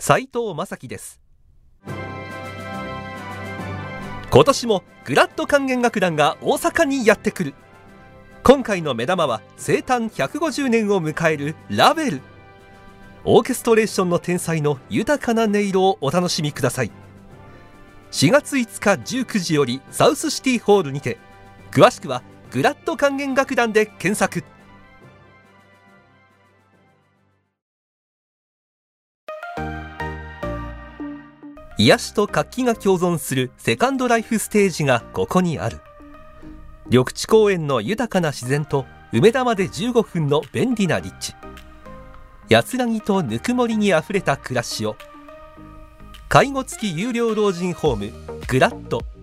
斉藤正樹です。今年もグラッド管弦楽団が大阪にやってくる。今回の目玉は生誕150年を迎えるラヴェル。オーケストレーションの天才の豊かな音色をお楽しみください。4月5日19時よりサウスシティホールにて、詳しくはグラッド管弦楽団で検索。癒しと活気が共存するセカンドライフステージがここにある。緑地公園の豊かな自然と梅田まで15分の便利な立地、安らぎとぬくもりにあふれた暮らしを。介護付き有料老人ホームグラッド。